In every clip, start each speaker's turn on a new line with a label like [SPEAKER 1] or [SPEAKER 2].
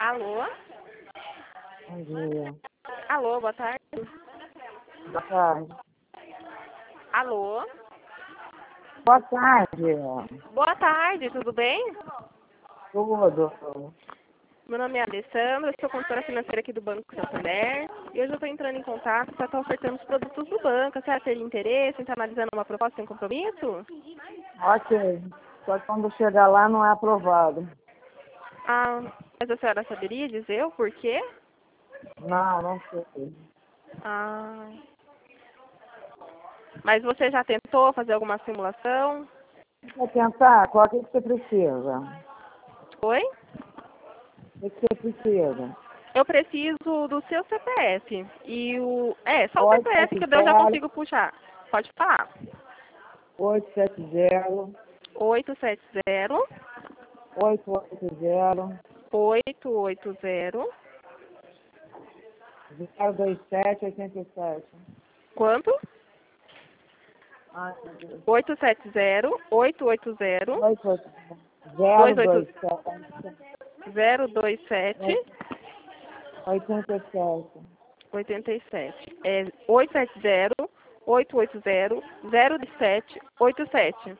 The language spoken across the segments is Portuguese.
[SPEAKER 1] Alô?
[SPEAKER 2] Bom dia.
[SPEAKER 1] Alô, boa tarde.
[SPEAKER 2] Boa tarde.
[SPEAKER 1] Alô?
[SPEAKER 2] Boa tarde.
[SPEAKER 1] Boa tarde, tudo bem?
[SPEAKER 2] Tudo.
[SPEAKER 1] Meu nome é Alessandra, eu sou consultora financeira aqui do Banco Santander. E hoje eu estou entrando em contato para estar ofertando os produtos do banco. A senhora teria interesse em estar analisando uma proposta sem compromisso?
[SPEAKER 2] Ok. Só que quando chegar lá não é aprovado.
[SPEAKER 1] Ah, mas a senhora saberia dizer o porquê?
[SPEAKER 2] Não sei.
[SPEAKER 1] Ah, mas você já tentou fazer alguma simulação?
[SPEAKER 2] Quer tentar? Qual que você precisa?
[SPEAKER 1] Oi?
[SPEAKER 2] O que você precisa?
[SPEAKER 1] Eu preciso do seu CPF. E o... só o CPF que eu já
[SPEAKER 2] 870
[SPEAKER 1] consigo puxar. Pode falar.
[SPEAKER 2] 870
[SPEAKER 1] 870
[SPEAKER 2] 880
[SPEAKER 1] 880
[SPEAKER 2] 02787.
[SPEAKER 1] quanto?
[SPEAKER 2] Ai, meu Deus.
[SPEAKER 1] 870 880
[SPEAKER 2] 027
[SPEAKER 1] 027
[SPEAKER 2] 87.
[SPEAKER 1] 87. É 870 880 027 87.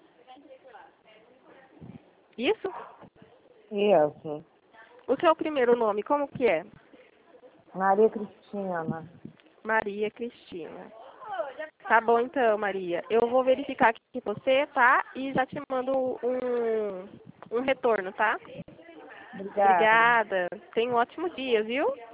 [SPEAKER 1] Isso?
[SPEAKER 2] Isso.
[SPEAKER 1] O seu primeiro nome, como que é?
[SPEAKER 2] Maria Cristina.
[SPEAKER 1] Maria Cristina. Tá bom então, Maria. Eu vou verificar aqui com você, tá? E já te mando um retorno, tá?
[SPEAKER 2] Obrigada.
[SPEAKER 1] Obrigada. Tenha um ótimo dia, viu?